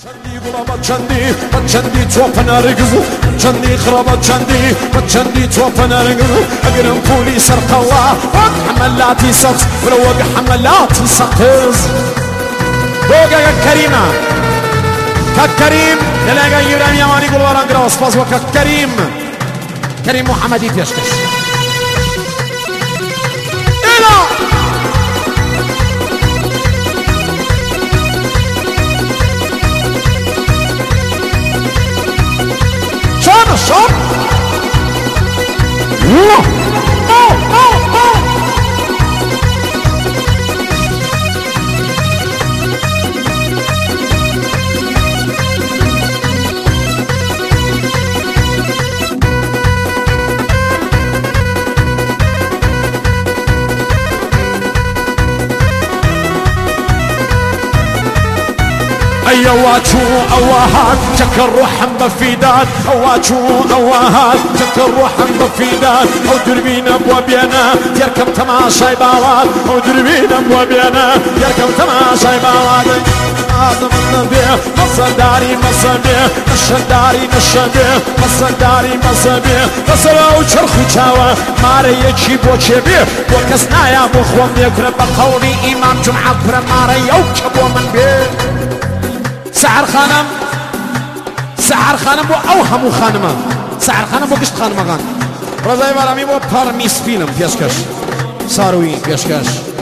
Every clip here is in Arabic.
چندی توپنا رگزو چندی خرابات چندی توپنا رگزو اگرم پولی سرقوا وق حملاتي سقز وروق حملاتي سقز بوغا كريمة كريم للاقا يبرام ياماني قول وران قراص باز وكا كريم محمدي بيشكش إلا شون أيواتشو أواهات تكر روحن بفيدات أواتشو أواهات تكر روحن بفيدات أو دربين أبوابينا يركب تماشاي باوات أو دربين أبوابينا يركب تماشاي باوات آدم النبي مصداري مصبي نشداري نشدي مصداري مصبي بصرا وشرخو چاوا ماري يجي بوچي بي وكسنا يا بخوام يكرب بقولي إمام جمعة برا ماري يوكبو من بي سعر خانم بو اوهمو خانمه سعر خانم بو گشت خانمه غان رضای بارامی بو پارمیس فیلم پیشکش ساروی پیشکش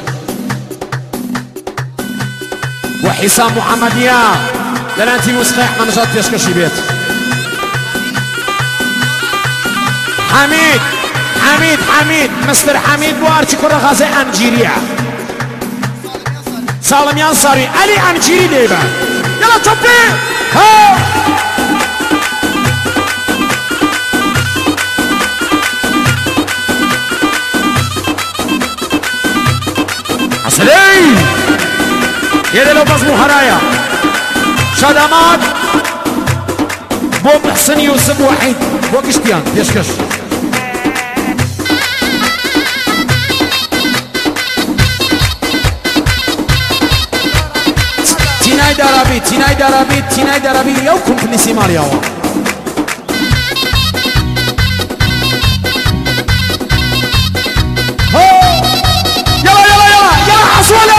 و حسام محمدیه لنانتی موسیقی احمد نژاد پیشکشی بیت حمید مستر حمید بو ارچی کره غازه انجیریه سالمیان ساروی علی انجیری دیبه يلا توبي ها عسلي يا لو بزمو هرايا شادامات بو محسن يوسف وحيد بو كشتيان بيشكش تيناي دارابي يوكم في نسيمار ياوا يلا حصولة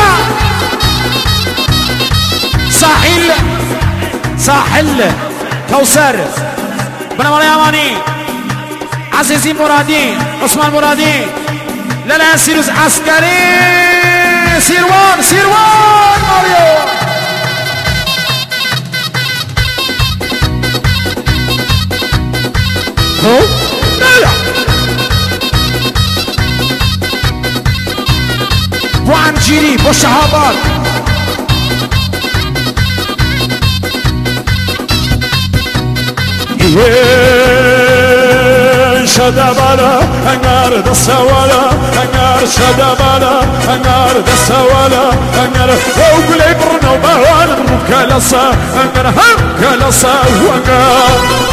ساحل كوثر بنا مالي اماني عزيزي مرادي عثمان مرادي لا سيروز عسكري سيروان ماريو لا بو عنجيري بو شهابات شدبالا انار دسوالا انار شدبالا انار دسوالا انار وقلي برنا وبهوان مكالسا انار هم كالسا وانار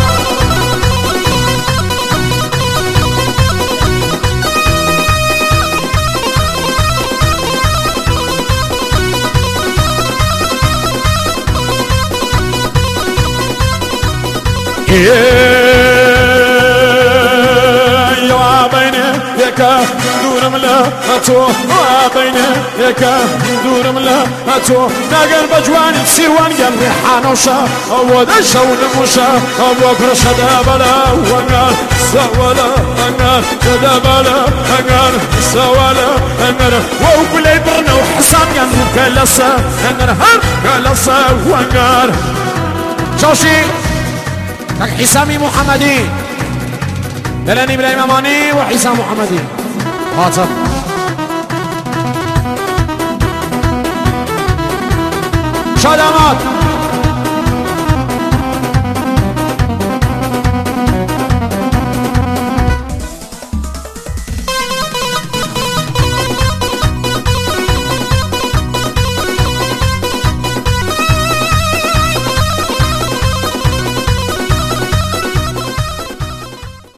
يا بيني يكا دور ملا هاتو بيني يكا دور ملا هاتو ناقل بجواني سيروان قال ريحانوشا أو دشا ونموشا أو كرش دابلا وانقال سوالا انقال دابلا انقال سوالا انقال وقلي برنا وحسام قال كالسا انقال هر كالسا وانقال شوشي كاك حسامي محمدي دلاني بلا اماماني وحسام محمدي خاطر شادامات